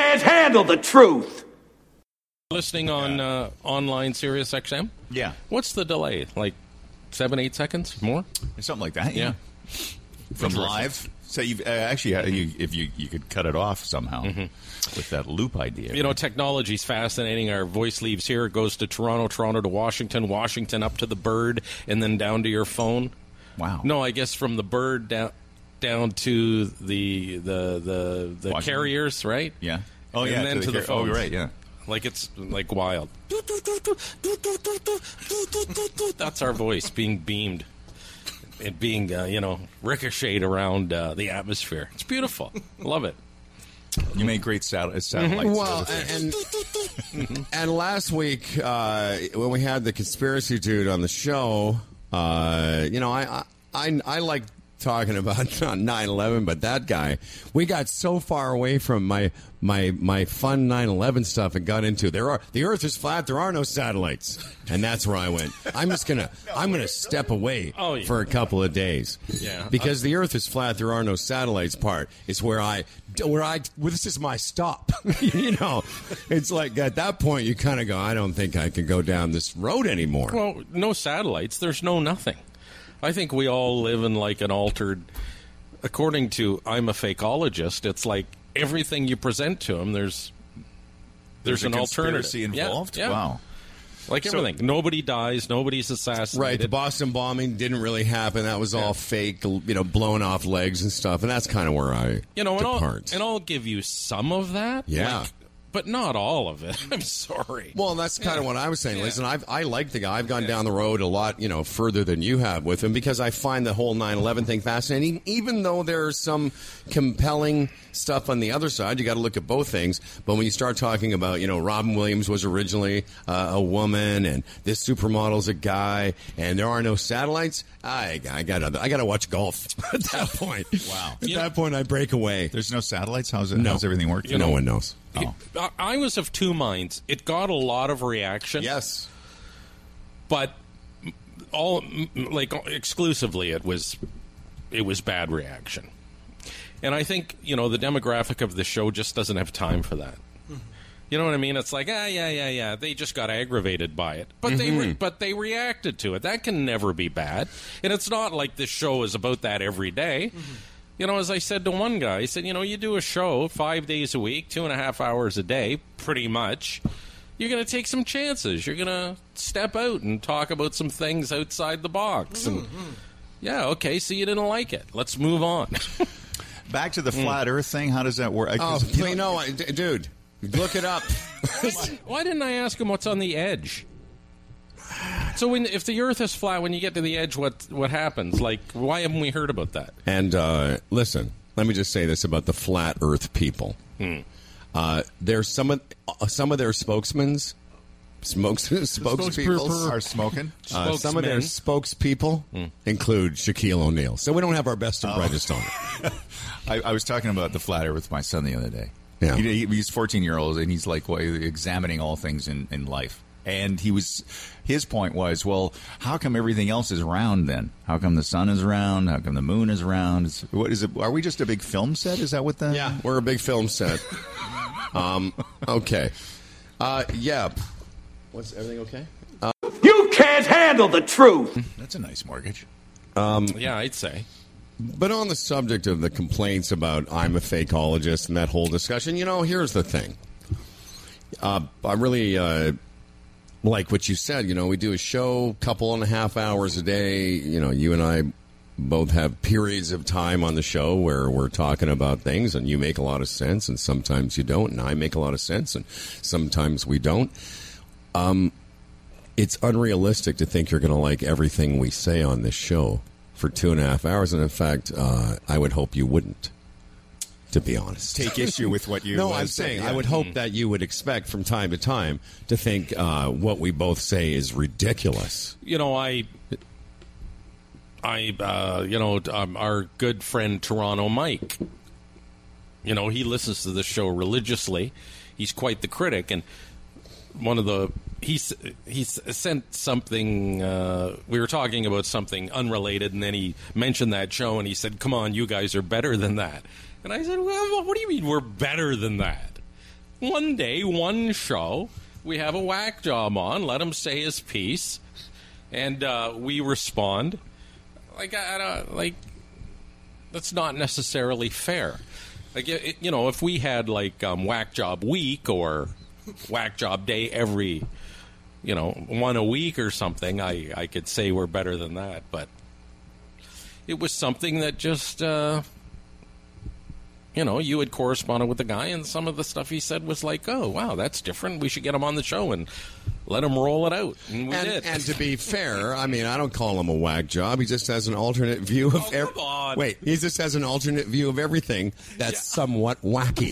can't handle the truth. Listening on online Sirius XM? Yeah. What's the delay? Like 7-8 seconds more? Something like that, yeah. From live. So you've if you could cut it off somehow with that loop idea. You know, technology's fascinating. Our voice leaves here, it goes to Toronto, Toronto to Washington, Washington up to the bird, and then down to your phone. Wow. No, I guess from the bird down to the carriers, right? Yeah. Oh, and yeah. then to the phone. Oh, right, yeah. Like it's like wild. That's our voice being beamed. It being, ricocheted around the atmosphere. It's beautiful. Love it. You make great satellites. Well, and last week when we had the conspiracy dude on the show, I like talking about not 9/11, but that guy. We got so far away from my fun 9/11 stuff and got into the Earth is flat. There are no satellites, and that's where I went. I'm gonna step away for a couple of days. Yeah, because the Earth is flat. There are no satellites. Part is where this is my stop. It's like at that point you kind of go, I don't think I can go down this road anymore. Well, no satellites. There's no nothing. I think we all live in like an altered. According to I'm a fakeologist, it's like everything you present to him. There's an alternative involved. Yeah. Wow. Like everything. Nobody dies. Nobody's assassinated. Right. The Boston bombing didn't really happen. That was all fake, blown off legs and stuff. And that's kind of where I depart. And I'll give you some of that. Yeah. But not all of it. I'm sorry. Well, that's kind of what I was saying. Yeah. Listen, I like the guy. I've gone down the road a lot, further than you have with him because I find the whole 9/11 thing fascinating. Even though there's some compelling stuff on the other side, you got to look at both things. But when you start talking about, Robin Williams was originally a woman, and this supermodel's a guy, and there are no satellites, I got to watch golf at that point. Wow. At that point, I break away. There's no satellites. How's everything working? No one knows. Oh. I was of two minds. It got a lot of reaction. Yes. But exclusively it was bad reaction. And I think, the demographic of the show just doesn't have time for that. You know what I mean? It's like, yeah. They just got aggravated by it. But they reacted to it. That can never be bad. And it's not like this show is about that every day. As I said to one guy, I said, you do a show 5 days a week, 2.5 hours a day, pretty much. You're going to take some chances. You're going to step out and talk about some things outside the box. And so you didn't like it. Let's move on. Back to the flat Earth thing. How does that work? Dude, look it up. Why didn't I ask him what's on the edge? So if the Earth is flat, when you get to the edge, what happens? Like, why haven't we heard about that? And listen, let me just say this about the flat Earth people. There's some of their spokespeople are smoking. Some of their spokespeople include Shaquille O'Neal. So we don't have our best and brightest on it. I was talking about the flat Earth with my son the other day. Yeah. He's 14-year-old, and he's like examining all things in life. And his point was, well, how come everything else is round then? How come the sun is round? How come the moon is round? What is it? Are we just a big film set? Is that what the? Yeah, we're a big film set. Okay. Yeah. What's everything okay? You can't handle the truth. That's a nice mortgage. Yeah, I'd say. But on the subject of the complaints about I'm a fakeologist and that whole discussion, here's the thing. I really like what you said. We do a show, 2.5 hours a day. You and I both have periods of time on the show where we're talking about things, and you make a lot of sense, and sometimes you don't, and I make a lot of sense, and sometimes we don't. It's unrealistic to think you're going to like everything we say on this show for 2.5 hours, and in fact, I would hope you wouldn't. To be honest, take issue with what you. No, I'm saying I would hope that you would expect from time to time to think what we both say is ridiculous. Our good friend Toronto Mike. He listens to the show religiously. He's quite the critic, and he's sent something. We were talking about something unrelated, and then he mentioned that show, and he said, "Come on, you guys are better than that." And I said, well, what do you mean we're better than that? one day, one show, we have a whack job on, let him say his piece, and we respond. Like, that's not necessarily fair. Like, if we had, like, whack job week or whack job day every, one a week or something, I could say we're better than that. But it was something that just, you had corresponded with the guy, and some of the stuff he said was like, oh, wow, that's different. We should get him on the show and let him roll it out. And we did. And to be fair, I mean, I don't call him a whack job. He just has an alternate view of come on. Wait, he just has an alternate view of everything that's somewhat wacky.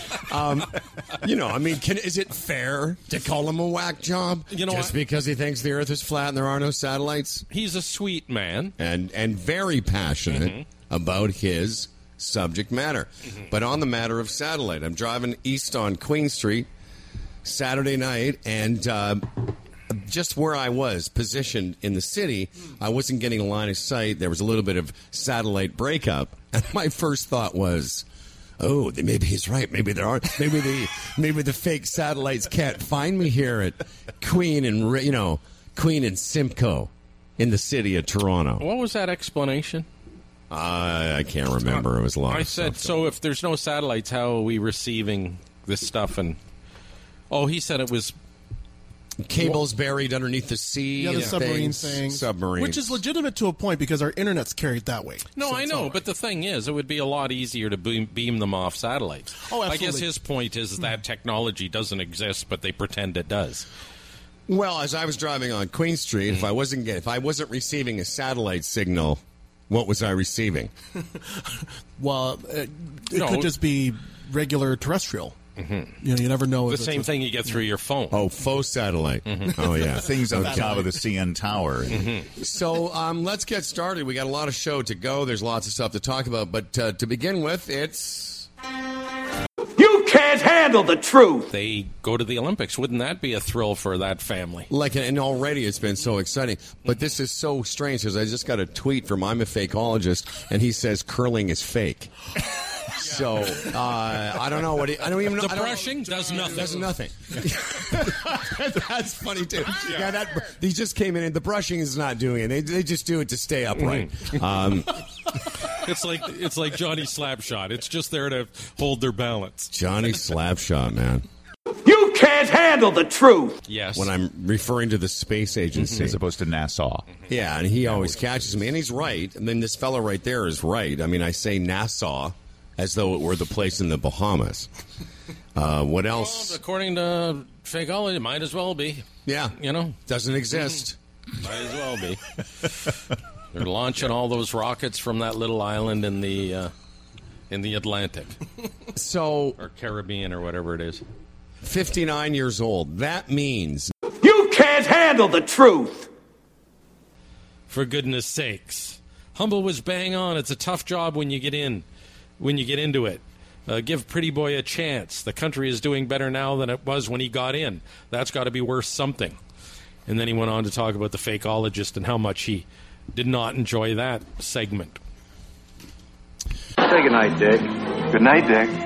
I mean, is it fair to call him a whack job just because he thinks the Earth is flat and there are no satellites? He's a sweet man. And very passionate about his subject matter. But on the matter of satellite, I'm driving east on Queen Street Saturday night, and just where I was positioned in the city, I wasn't getting a line of sight. There was a little bit of satellite breakup, and my first thought was, oh, maybe he's right. Maybe there are. Maybe the fake satellites can't find me here at Queen and Simcoe in the city of Toronto. What was that explanation? I can't remember. It was a lot. I said, so if there's no satellites, how are we receiving this stuff? And he said it was cables buried underneath the sea. Yeah, the submarine thing. Submarine. Which is legitimate to a point because our internet's carried that way. No, so I know, but the thing is, it would be a lot easier to beam them off satellites. Oh, absolutely. I guess his point is that technology doesn't exist, but they pretend it does. Well, as I was driving on Queen Street, if I wasn't receiving a satellite signal, what was I receiving? Well, it could just be regular terrestrial. You never know. The same thing you get through your phone. Oh, faux satellite. Oh, yeah. Things on the top of the CN Tower. So let's get started. We got a lot of show to go. There's lots of stuff to talk about. But to begin with, it's... You can't handle the truth. They go to the Olympics. Wouldn't that be a thrill for that family? And already it's been so exciting. But this is so strange because I just got a tweet from I'm a Fakeologist, and he says curling is fake. So I don't know what I don't even know. The brushing does nothing. Does nothing. That's funny too. Yeah, he just came in, and the brushing is not doing it. They just do it to stay upright. It's like Johnny Slapshot. It's just there to hold their balance. Johnny Slapshot, man. You can't handle the truth. Yes. When I'm referring to the space agency. As opposed to Nassau. Yeah, and he always catches me, and he's right. And then this fellow right there is right. I mean, I say Nassau as though it were the place in the Bahamas. What else? Well, according to Fakeology, it might as well be. Yeah. Doesn't exist. Might as well be. They're launching all those rockets from that little island in the Atlantic. Or Caribbean or whatever it is. 59 years old. That means... You can't handle the truth. For goodness sakes. Humble was bang on. It's a tough job when you get into it. Give Pretty Boy a chance. The country is doing better now than it was when he got in. That's got to be worth something. And then he went on to talk about the Fakeologist and how much he did not enjoy that segment. Say goodnight, Dick. Good night, Dick.